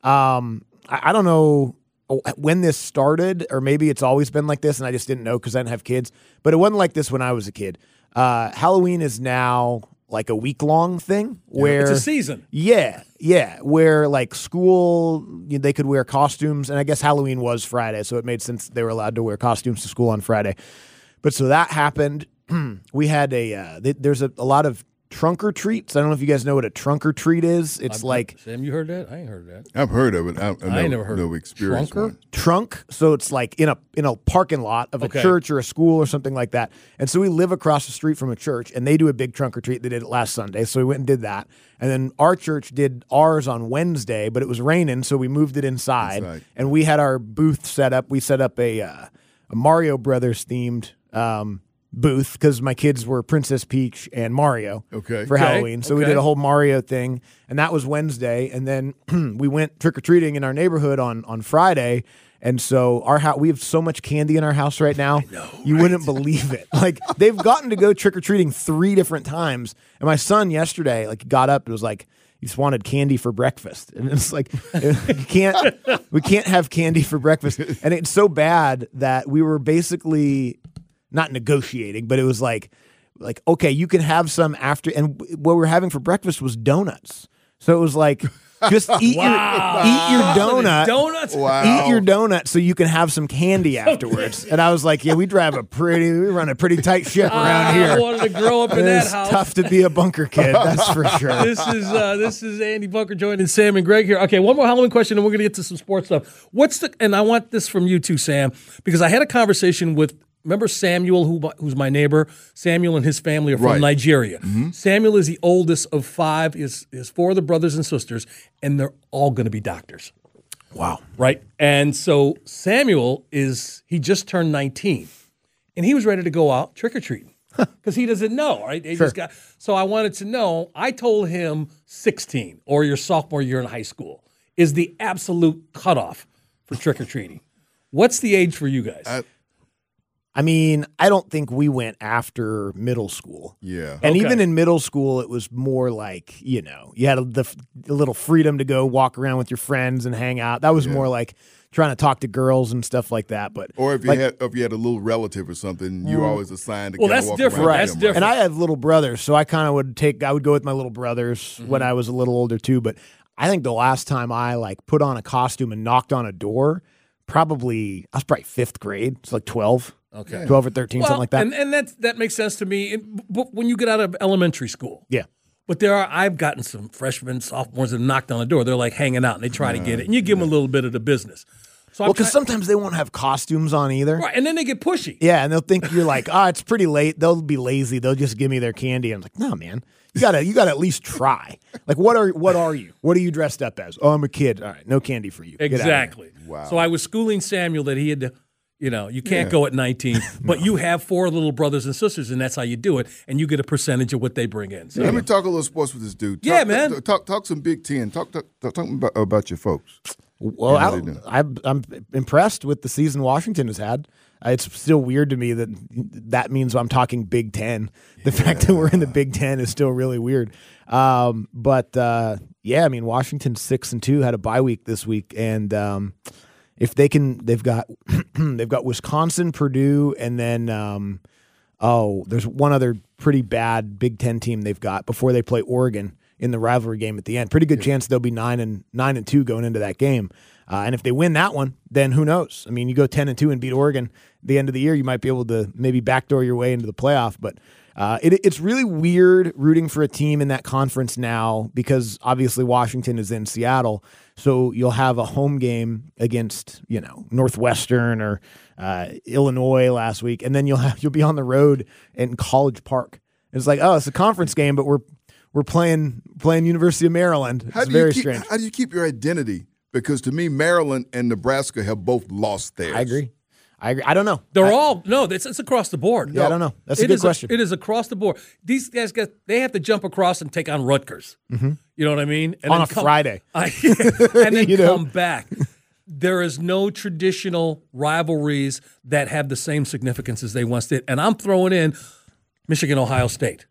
Um, I, I don't know when this started, or maybe it's always been like this, and I just didn't know because I didn't have kids. But it wasn't like this when I was a kid. Uh, Halloween is now like a week long thing where It's a season. Yeah, yeah. Where like school, you know, they could wear costumes, and I guess Halloween was Friday, so it made sense they were allowed to wear costumes to school on Friday. But so that happened. We had a uh, th- there's a, a lot of trunk or treats. I don't know if you guys know what a trunk or treat is. It's I'm- like Sam, you heard that? I ain't heard that. I've heard of it. I, I've I ain't never heard no of it. experience. Trunker? one. trunk, so it's like in a in a parking lot of a Okay. church or a school or something like that. And so we live across the street from a church, and they do a big trunk or treat. They did it last Sunday, so we went and did that. And then our church did ours on Wednesday, but it was raining, so we moved it inside. Inside. And we had our booth set up. We set up a uh, a Mario Brothers themed um, booth because my kids were Princess Peach and Mario Okay. for Okay, Halloween. So we okay. did a whole Mario thing, and that was Wednesday. And then we went trick or treating in our neighborhood on on Friday. And so our house, we have so much candy in our house right now. know, you wouldn't believe it. Like they've gotten to go trick or treating three different times. And my son yesterday, like, got up and was like, he just wanted candy for breakfast, and it's like you can't, we can't have candy for breakfast. And it's so bad that we were basically not negotiating, but it was like, like okay, you can have some after. And what we were having for breakfast was donuts. So it was like, just eat Wow. your eat your donut. Donuts? Wow. Eat your donut so you can have some candy afterwards. And I was like, yeah, we drive a pretty, we run a pretty tight ship around I here. wanted to grow up in that It's house. tough to be a bunker kid, that's for sure. This is uh, this is Andy Bunker joining Sam and Greg here. Okay, one more Halloween question, and we're going to get to some sports stuff. What's the? And I want this from you too, Sam, because I had a conversation with. Remember Samuel, who who's my neighbor? Samuel and his family are from Right. Nigeria. Samuel is the oldest of five. His his four other brothers and sisters, and they're all going to be doctors. Wow. Right. And so Samuel is, he just turned nineteen, and he was ready to go out trick or treating because he doesn't know, right? They Sure. just got, so I wanted to know, I told him sixteen or your sophomore year in high school is the absolute cutoff for trick or treating. What's the age for you guys? I- I mean, I don't think we went after middle school. Yeah. And Okay. even in middle school, it was more like, you know, you had a, the, a little freedom to go walk around with your friends and hang out. That was Yeah. more like trying to talk to girls and stuff like that. But Or if you like, had if you had a little relative or something, you always assigned to Well, kinda that's walk different. around That's with them, different. And I have little brothers, so I kind of would take, I would go with my little brothers when I was a little older too. But I think the last time I like put on a costume and knocked on a door, probably, I was probably fifth grade. It's like twelve. Okay. twelve or thirteen, Well, something like that. And, and that, that makes sense to me. And- But when you get out of elementary school, yeah. but there are, I've gotten some freshmen, sophomores that knocked on the door. They're like hanging out and they try to get it, and you give them a little bit of the business. So I'm Well, because try- sometimes they won't have costumes on either. right, and then they get pushy. Yeah, and they'll think you're like, ah, it's pretty late. They'll be lazy. They'll just give me their candy. I'm like, no, man, you gotta, you gotta at least try. Like, what are, what are you? What are you dressed up as? Oh, I'm a kid. All right, no candy for you. Get out of here. Exactly. Wow. So I was schooling Samuel that he had to, you know, you can't go at nineteen, but you have four little brothers and sisters, and that's how you do it, and you get a percentage of what they bring in. So, Let me talk a little sports with this dude. Talk, Yeah, man. Talk, talk, talk some Big Ten. Talk, talk, talk, talk about, about your folks. Well, Yeah, I, they do. I'm, I'm impressed with the season Washington has had. Uh, It's still weird to me that that means I'm talking Big Ten. The fact that we're in the Big Ten is still really weird. Um, but uh, yeah, I mean, Washington's six and two, had a bye week this week, and um, if they can, they've got they've got Wisconsin, Purdue, and then um, oh, there's one other pretty bad Big Ten team they've got before they play Oregon in the rivalry game at the end. Pretty good yeah. chance they'll be nine and nine and two going into that game. Uh, and if they win that one, then who knows? I mean, you go ten and two and beat Oregon at the end of the year, you might be able to maybe backdoor your way into the playoff. But uh, it, it's really weird rooting for a team in that conference now because obviously Washington is in Seattle. So you'll have a home game against, you know, Northwestern or uh, Illinois last week, and then you'll have you'll be on the road in College Park. It's like, oh, it's a conference game, but we're we're playing playing University of Maryland. It's how do very you keep, strange. How do you keep your identity? Because to me, Maryland and Nebraska have both lost theirs. I agree. I agree. I don't know. They're I, all no. It's, it's across the board. Yeah, no. I don't know. That's a good is question. A, it is across the board. These guys get they have to jump across and take on Rutgers. Mm-hmm. You know what I mean? And on then a come, Friday, I, and then you know? come back. There is no traditional rivalries that have the same significance as they once did. And I'm throwing in Michigan, Ohio State,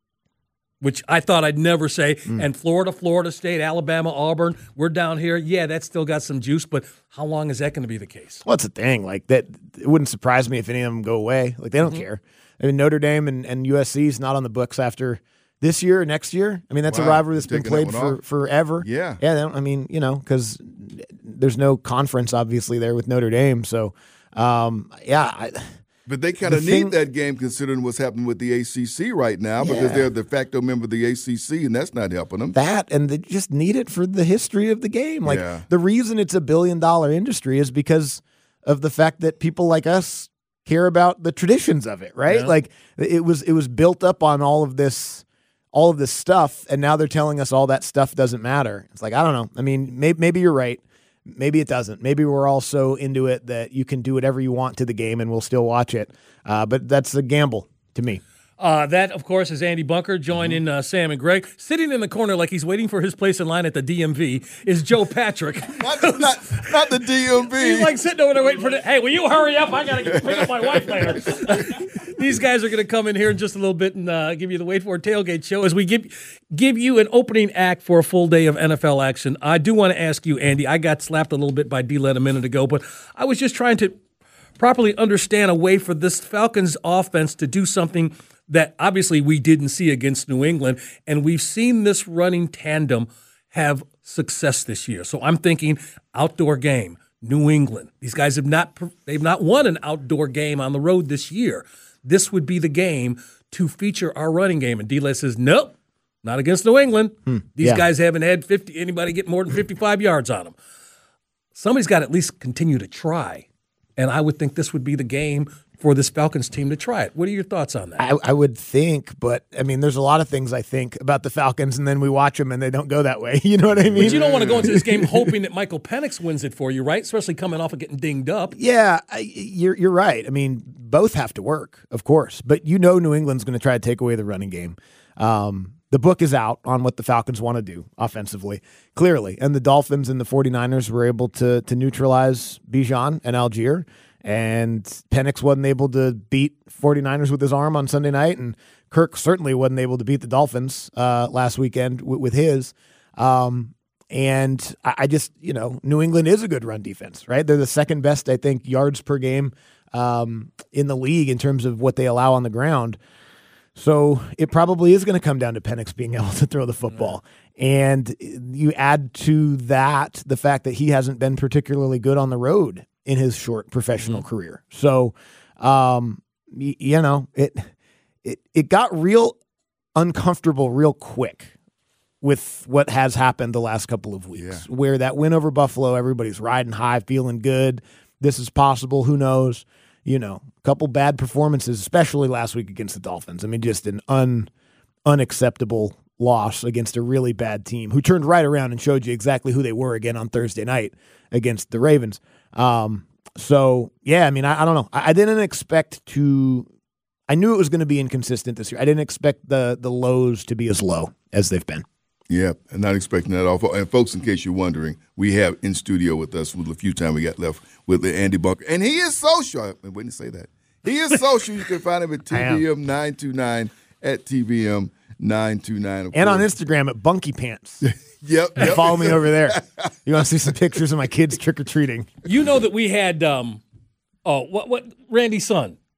which I thought I'd never say, mm. and Florida, Florida State, Alabama, Auburn, we're down here. Yeah, that's still got some juice, but how long is that going to be the case? Well, that's the thing. Like that, it wouldn't surprise me if any of them go away. Like they don't mm-hmm. care. I mean, Notre Dame and, and U S C is not on the books after this year or next year. I mean, that's wow. a rivalry that's You're been played that for off. forever. Yeah. Yeah, they don't, I mean, you know, because there's no conference, obviously, there with Notre Dame. So, um, yeah. I, But they kind of the need thing, that game considering what's happening with the A C C right now yeah. because they're the de facto member of the A C C, and that's not helping them. That, and they just need it for the history of the game. Like, yeah. the reason it's a billion-dollar industry is because of the fact that people like us care about the traditions of it, right? Yeah. Like, it was it was built up on all of this all of this stuff, and now they're telling us all that stuff doesn't matter. It's like, I don't know. I mean, maybe, maybe you're right. Maybe it doesn't. Maybe we're all so into it that you can do whatever you want to the game and we'll still watch it. Uh, but that's a gamble to me. Uh, that, of course, is Andy Bunker joining uh, Sam and Greg. Sitting in the corner like he's waiting for his place in line at the D M V is Joe Patrick. not, not, not the D M V. He's like sitting over there waiting for the, hey, will you hurry up? I got to pick up my wife later. These guys are going to come in here in just a little bit and uh, give you the Wait For It Tailgate Show as we give give you an opening act for a full day of N F L action. I do want to ask you, Andy, I got slapped a little bit by D-Len a minute ago, but I was just trying to properly understand a way for this Falcons offense to do something that obviously we didn't see against New England, and we've seen this running tandem have success this year. So I'm thinking outdoor game, New England. These guys have not they've not won an outdoor game on the road this year. This would be the game to feature our running game. And D-Les says, nope, not against New England. Hmm, These yeah. guys haven't had fifty anybody get more than fifty-five yards on them. Somebody's got to at least continue to try. And I would think this would be the game for this Falcons team to try it. What are your thoughts on that? I, I would think, but I mean, there's a lot of things I think about the Falcons, and then we watch them and they don't go that way. You know what I mean? But you don't want to go into this game hoping that Michael Penix wins it for you, right? Especially coming off of getting dinged up. Yeah, I, you're you're right. I mean, both have to work, of course, but you know New England's going to try to take away the running game. Um, the book is out on what the Falcons want to do offensively, clearly, and the Dolphins and the 49ers were able to to neutralize Bijan and Algier. And Penix wasn't able to beat 49ers with his arm on Sunday night, and Kirk certainly wasn't able to beat the Dolphins uh, last weekend with, with his. Um, and I, I just, you know, New England is a good run defense, right? They're the second best, I think, yards per game um, in the league in terms of what they allow on the ground. So it probably is going to come down to Penix being able to throw the football. And you add to that the fact that he hasn't been particularly good on the road in his short professional mm-hmm. career. So, um, y- you know, it, it, it got real uncomfortable real quick with what has happened the last couple of weeks, yeah. where that win over Buffalo, everybody's riding high, feeling good. This is possible. Who knows? You know, a couple bad performances, especially last week against the Dolphins. I mean, just an un, unacceptable loss against a really bad team who turned right around and showed you exactly who they were again on Thursday night against the Ravens. Um, so, yeah, I mean, I, I don't know. I, I didn't expect to – I knew it was going to be inconsistent this year. I didn't expect the the lows to be as low as they've been. Yeah, and not expecting that at all. And folks, in case you're wondering, we have in studio with us with the few time we got left with Andy Bunker. And he is social. I've been waiting to say that. He is social. You can find him at T V M nine two nine, at T V M nine two nine. And course. On Instagram at Bunky Pants. Yep, yep. Follow me over there. You want to see some pictures of my kids trick-or-treating? You know that we had, um, oh, what, what, Randy's son.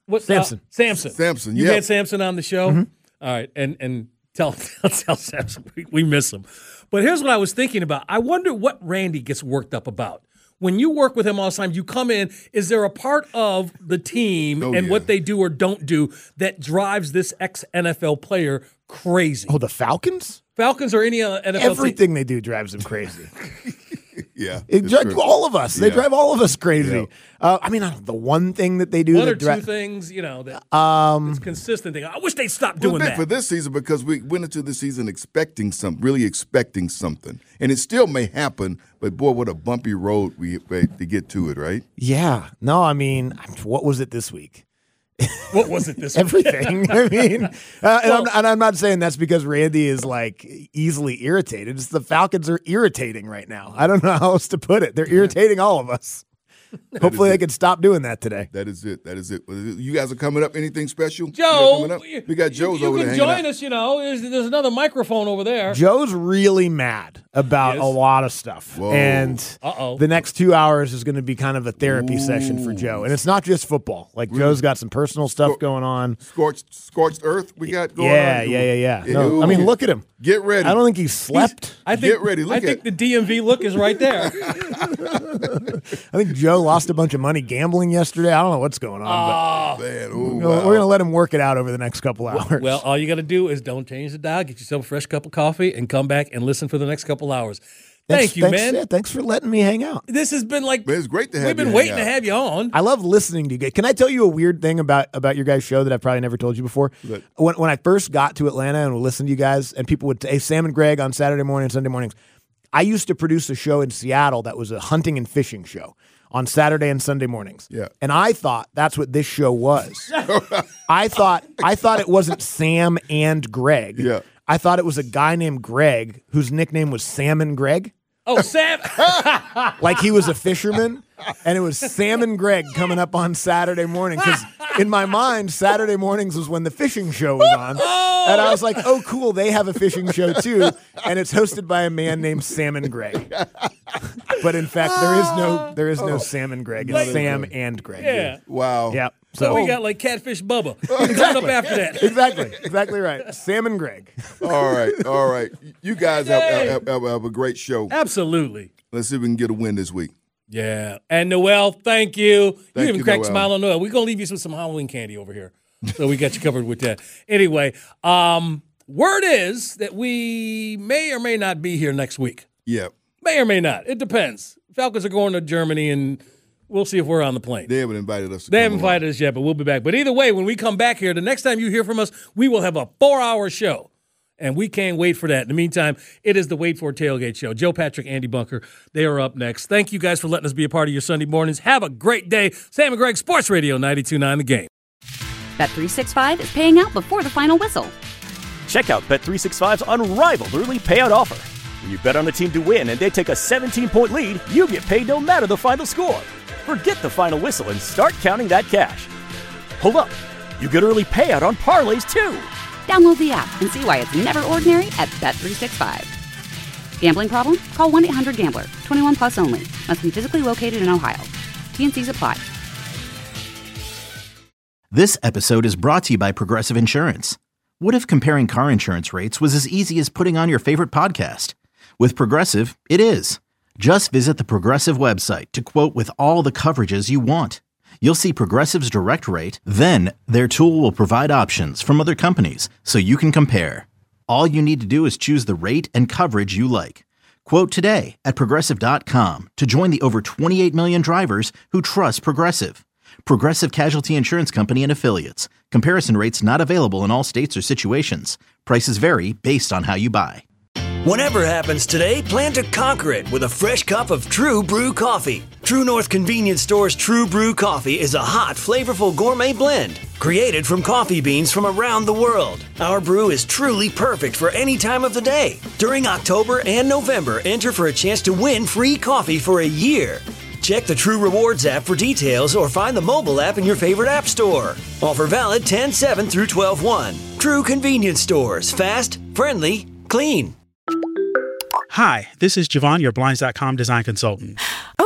What, Samson. Uh, Samson. Samson, You yeah. had Samson on the show? Mm-hmm. All right. And and tell, tell, tell Samson we, we miss him. But here's what I was thinking about. I wonder what Randy gets worked up about. When you work with him all the time, you come in, is there a part of the team Oh, and yeah. what they do or don't do that drives this ex-N F L player crazy? Oh, the Falcons? Falcons or any uh, N F L team? Everything they do drives them crazy. Yeah. It it's drives true. all of us. They Yeah. drive all of us crazy. Yeah. Uh, I mean, uh, the one thing that they do One that or two dri- things, you know, that um, it's consistent thing. I wish they'd stop Well, doing big that. for this season because we went into the season expecting some, really expecting something, and it still may happen. But boy, what a bumpy road we to get to it, right? yeah. No, I mean, what was it this week? What was it this week? Everything. I mean, uh, and, I'm, and I'm not saying that's because Randy is like easily irritated. It's the Falcons are irritating right now. I don't know how else to put it. They're irritating all of us. Hopefully, they can stop doing that today. That is it. That is it. You guys are coming up. Anything special? You guys Joe, coming up? We got Joe's you, over you there can hanging join out. us, you know. There's, there's another microphone over there. Joe's really mad about He a is? lot of stuff. Whoa. And Uh-oh. the next two hours is going to be kind of a therapy session for Joe. And it's not just football. Like, Joe's got some personal stuff going on. Scorched, scorched earth. We got going Yeah, on. yeah, yeah, yeah. Yeah, No, I mean, look at him. Get ready. I don't think he slept. I think, Get ready. Look I at think the D M V look is right there. I think Joe lost a bunch of money gambling yesterday. I don't know what's going on. Oh, man. but Ooh, you know, wow. we're going to let him work it out over the next couple hours. well, all you got to do is don't change the dial, get yourself a fresh cup of coffee, and come back and listen for the next couple hours. Thanks, Thank you, thanks, man. yeah, thanks for letting me hang out. This has been like But it's great to have we've been you waiting hang to out. have you on. I love listening to you guys. Can I tell you a weird thing about, about your guys' show that I've probably never told you before? Good. When when I first got to Atlanta and would listen to you guys, and people would say Sam and Greg on Saturday morning and Sunday mornings, I used to produce a show in Seattle that was a hunting and fishing show on Saturday and Sunday mornings. Yeah. And I thought that's what this show was. I thought I thought it wasn't Sam and Greg. Yeah. I thought it was a guy named Greg whose nickname was Salmon Greg. Oh, Sam. Like he was a fisherman, and it was Sam and Greg coming up on Saturday morning. Because in my mind, Saturday mornings was when the fishing show was on. And I was like, oh, cool, they have a fishing show too. And it's hosted by a man named Sam and Greg. But in fact, there is no there is no Sam and Greg. It's Like- Sam and Greg. Yeah. Wow. Yeah. So So we got like Catfish Bubba coming up after that. exactly, exactly right. Sam and Greg. All right. All right. You guys have, have, have, have a great show. Absolutely. Let's see if we can get a win this week. Yeah. And Noel, thank you. You Thank even you, cracked a Noel. smile on Noel. We're going to leave you with some Halloween candy over here. So we got you covered with that. Anyway, um, word is that we may or may not be here next week. Yeah. May or may not. It depends. Falcons are going to Germany, and we'll see if we're on the plane. They haven't invited us to They come haven't along. invited us yet, but we'll be back. But either way, when we come back here, the next time you hear from us, we will have a four-hour show. And we can't wait for that. In the meantime, it is the Wait For Tailgate Show. Joe Patrick, Andy Bunker, they are up next. Thank you guys for letting us be a part of your Sunday mornings. Have a great day. Sam and Greg, Sports Radio ninety-two point nine The Game. Bet three sixty-five is paying out before the final whistle. Check out Bet three sixty-five's unrivaled early payout offer. When you bet on a team to win and they take a seventeen-point lead, you get paid no matter the final score. Forget the final whistle and start counting that cash. Hold up. You get early payout on parlays, too. Download the app and see why it's never ordinary at Bet three sixty-five. Gambling problem? Call one eight hundred gambler. twenty-one plus only. Must be physically located in Ohio. T N Cs apply. This episode is brought to you by Progressive Insurance. What if comparing car insurance rates was as easy as putting on your favorite podcast? With Progressive, it is. Just visit the Progressive website to quote with all the coverages you want. You'll see Progressive's direct rate, then their tool will provide options from other companies so you can compare. All you need to do is choose the rate and coverage you like. Quote today at Progressive dot com to join the over twenty-eight million drivers who trust Progressive. Progressive Casualty Insurance Company and Affiliates. Comparison rates not available in all states or situations. Prices vary based on how you buy. Whatever happens today, plan to conquer it with a fresh cup of True Brew coffee. True North Convenience Store's True Brew coffee is a hot, flavorful gourmet blend created from coffee beans from around the world. Our brew is truly perfect for any time of the day. During October and November, enter for a chance to win free coffee for a year. Check the True Rewards app for details or find the mobile app in your favorite app store. Offer valid ten seven through twelve one. True Convenience Stores. Fast, friendly, clean. Hi, this is Javon, your Blinds dot com design consultant. Oh,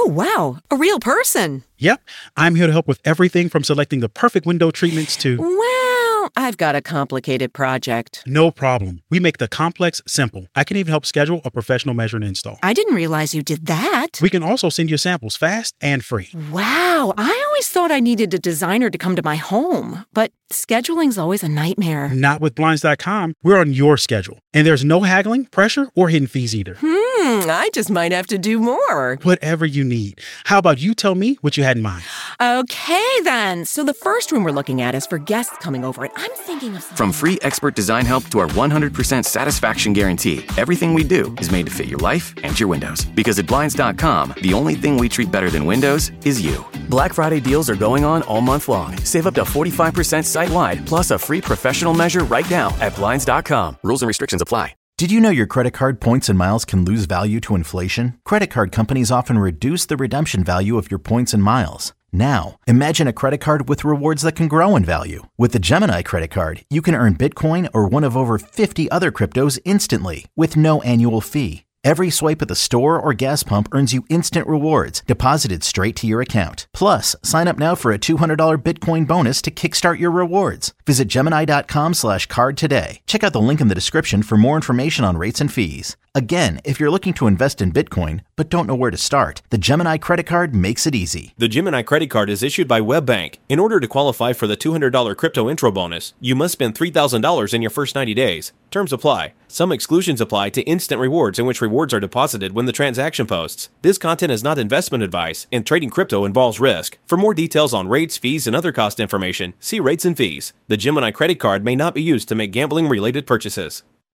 Oh, wow. A real person. Yep. I'm here to help with everything from selecting the perfect window treatments to... Well, I've got a complicated project. No problem. We make the complex simple. I can even help schedule a professional measure and install. I didn't realize you did that. We can also send you samples fast and free. Wow. I always thought I needed a designer to come to my home, but scheduling's always a nightmare. Not with Blinds dot com. We're on your schedule. And there's no haggling, pressure, or hidden fees either. Hmm, I just might have to do more. Whatever you need. How about you tell me what you had in mind? Okay, then. So the first room we're looking at is for guests coming over, and I'm thinking of something. From free expert design help to our one hundred percent satisfaction guarantee, everything we do is made to fit your life and your windows. Because at Blinds dot com, the only thing we treat better than windows is you. Black Friday deals are going on all month long. Save up to forty-five percent site-wide, plus a free professional measure right now at Blinds dot com. Rules and restrictions apply. Did you know your credit card points and miles can lose value to inflation? Credit card companies often reduce the redemption value of your points and miles. Now, imagine a credit card with rewards that can grow in value. With the Gemini credit card, you can earn Bitcoin or one of over fifty other cryptos instantly with no annual fee. Every swipe at the store or gas pump earns you instant rewards deposited straight to your account. Plus, sign up now for a two hundred dollars Bitcoin bonus to kickstart your rewards. Visit Gemini dot com slash card today. Check out the link in the description for more information on rates and fees. Again, if you're looking to invest in Bitcoin but don't know where to start, the Gemini credit card makes it easy. The Gemini credit card is issued by WebBank. In order to qualify for the two hundred dollars crypto intro bonus, you must spend three thousand dollars in your first ninety days. Terms apply. Some exclusions apply to instant rewards, in which rewards are deposited when the transaction posts. This content is not investment advice, and trading crypto involves risk. For more details on rates, fees, and other cost information, see rates and fees. The Gemini credit card may not be used to make gambling-related purchases.